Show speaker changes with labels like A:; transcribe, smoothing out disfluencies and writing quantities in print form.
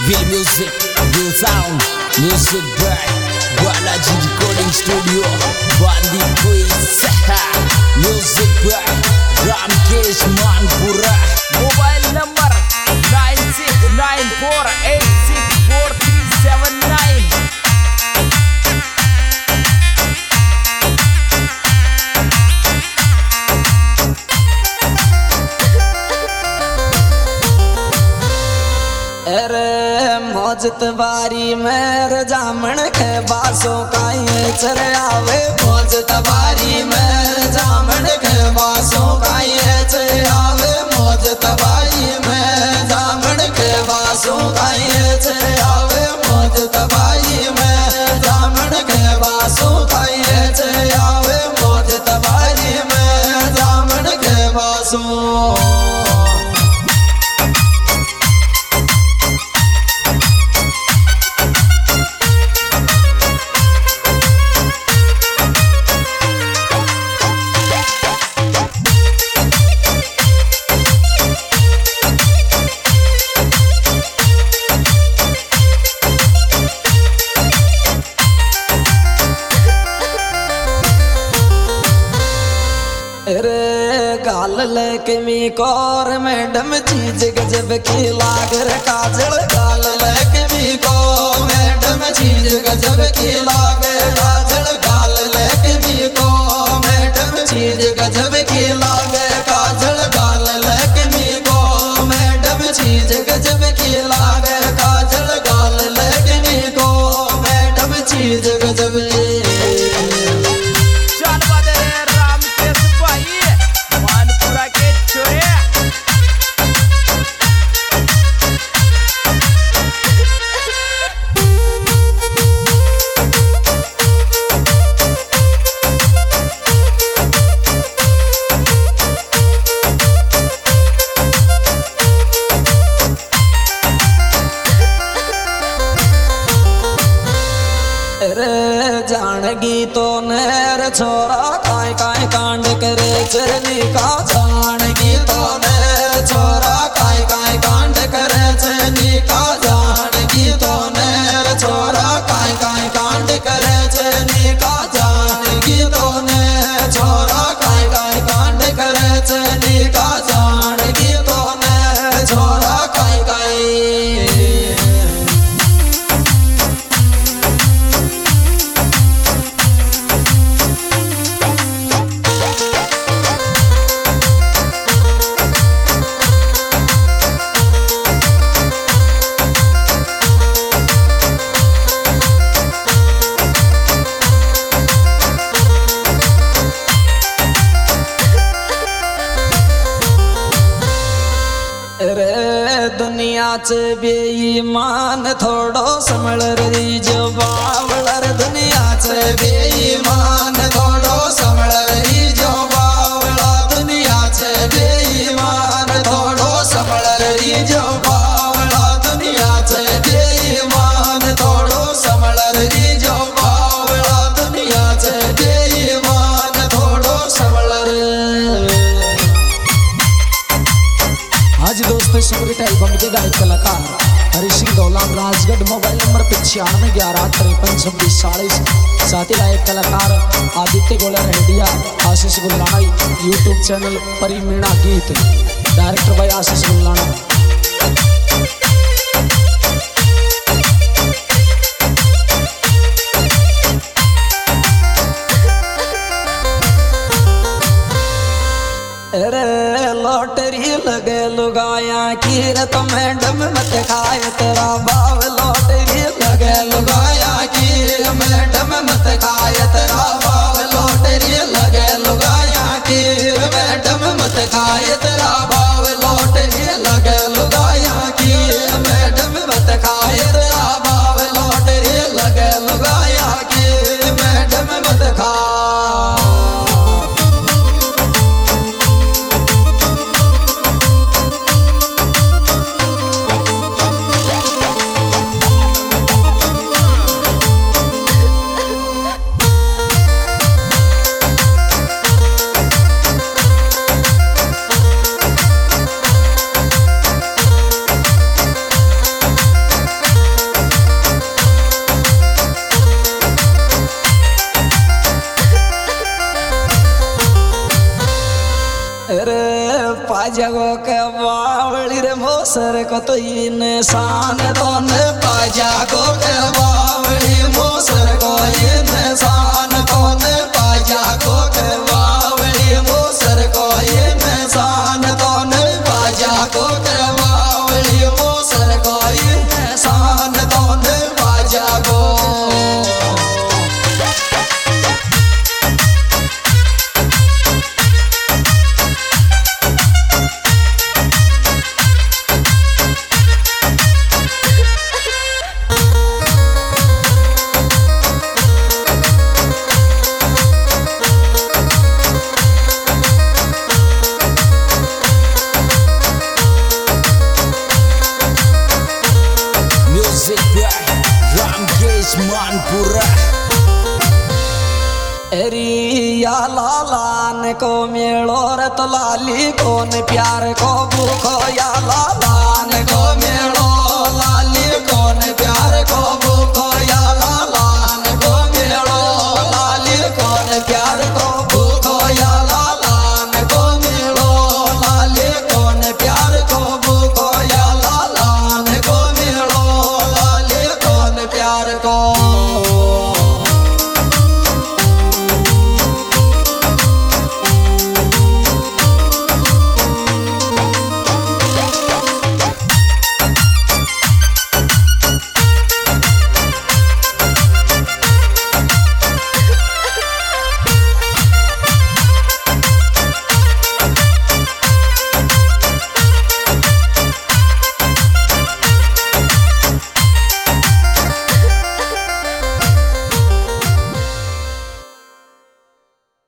A: Real music, real sound, music back. Balaji Recording Studio, Bandi Quiz, music back. Ramkesh Manpura. Mobile number 9694864379.
B: मौजत बारी में जामन के बासों का ये चर आवे। मौजत बारी में जामन के बासों का ये चर आवे। मौजत बारी में जामन के बासों का ये चर आवे। मौजत बारी में जामन के बासों का ये चर आवे। मौजत बारी में जामन के बासों। गाल लेके मी कौर मैडम चीज गजब की लागर काजल। गाल लेके मी को मैडम चीज गजब की लागे काजल। गाल लेके मी को मैडम चीज गजब की लागे काजल। गाल लेके मी को मैडम चीज गजब की लागे काजल। गाल लेके मी को मैडम चीज गजब जानगी तो नेर छोरा काय काय कांड करे चरनी का। जानगी तो नेर छोरा काय काय कांड करे चरनी का। जानगी तो नेर छोरा काय काय कांड करे चरनी का। जानगी तो नेर छोरा काय काय कांड करे चरनी का। जानगी तो नेर छोरा काय काय। दुनिया च बेईमान थोड़ो संभल रही जो बावलर। दुनिया च बेईमान थोड़ो संभल रही जो बावला। दुनिया च बेईमान थोड़ो संभल रही जो बावला। दुनिया च बेईमान थोड़ो संभल रही जो बावला। दुनिया च बेईमान थोड़ो संभल। आज दोस्तों सुपरहिट एल्बम के गायक कलाकार हरी सिंह दौलान राजगढ़। Mobile number 9511112640। साथी गायक कलाकार आदित्य गोला रेडिया आशीष गुल्लाना। यूट्यूब चैनल परिमीणा गीत। डायरेक्टर भाई आशीष गुल्लाना। लॉटरी लगे लुगाया की रत मैडम मत खाए तेरा बाव। लॉटरी लगे लुगाया की मैडम मत खाए तेरा बाव। लॉटरी लगे लुगाया की मैडम मत खाए तेरा बाव। लॉटरी लगे लुगाया की मैडम मत खाए तेरा बाव। लॉटरी लगे लुगाया की मैडम मत खा। जगो के बावली रे मोसर को तो इंसान दोन बाजा गो के बावली मोसर को इंसान दोन बाजा गो के बावली मोसर को इंसान दोन बाजा गो के बावली मोसर को इंसान दोन बाजा गो
A: Manpura
B: रिया लालान को मेलो रत लाली कोन प्यार को